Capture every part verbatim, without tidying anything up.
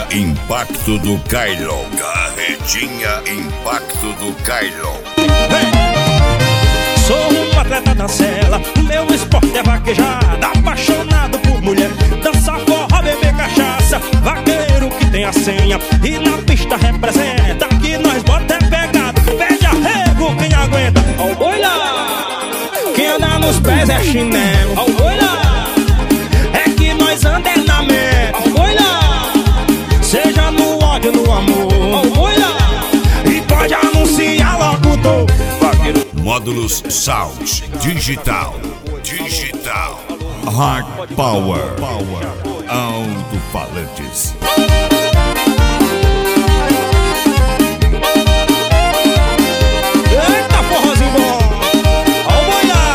Impacto do Kailon. Carretinha Impacto do Kailon. Sou um atleta da cela, meu esporte é vaquejada. Apaixonado por mulher, dança, forró, beber cachaça. Vaqueiro que tem a senha e na pista representa. Que nós bota é pegado, pede arrego quem aguenta. Ó o boi lá, quem anda nos pés é chinelo. Ó o boi lá, é que nós anda é na meta. Ó o boi lá, seja no ódio, no amor. Ó o boi lá, e pode anunciar locutor. Vaqueiro. Módulos Sound Digital. Digital. Hard Power. Power. Alto-falantes. Eita, forrozinho bom. Ó o boi lá.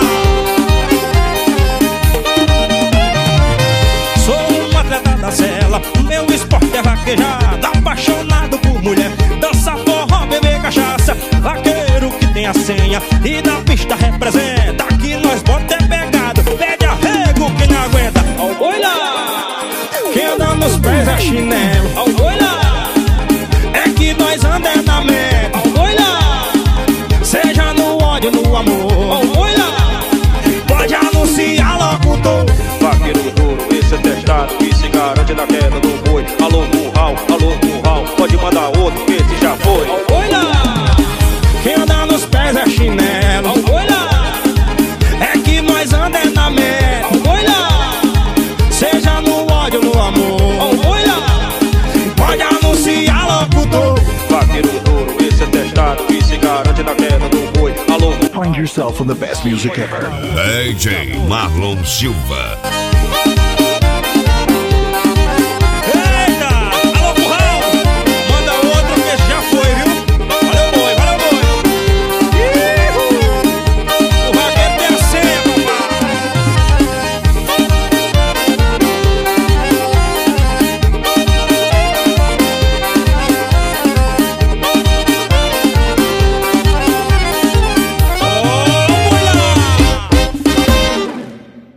Sou um atleta da cela, meu esporte é vaquejada. Apaixonado por mulher, dança, forró, beber cachaça. Vaqueiro que tem a senha e na pista representa. Que nós bota é pegado, pede arrego quem não aguenta. Ó o boi lá, quem anda nos pés é chinelo. Ó o boi lá, é que nós anda é na meta. Ó o boi lá, seja no ódio, no amor. Ó o boi lá, pode anunciar locutor. Vaqueiro duro, esse é testado e se garante na queda do boi. Alô, curral, alô, curral, pode mandar outro que esse já foi. Ó o boi lá, quem anda nos pés é chinelo. Ó o boi lá, é que nós anda é na meta. Ó o boi lá, seja no ódio, no amor. Ó o boi lá, pode anunciar locutor. Vaqueiro duro, esse é testado e se garante na queda do boi. Alô, Find yourself on the best music ever. D J Marlon Silva.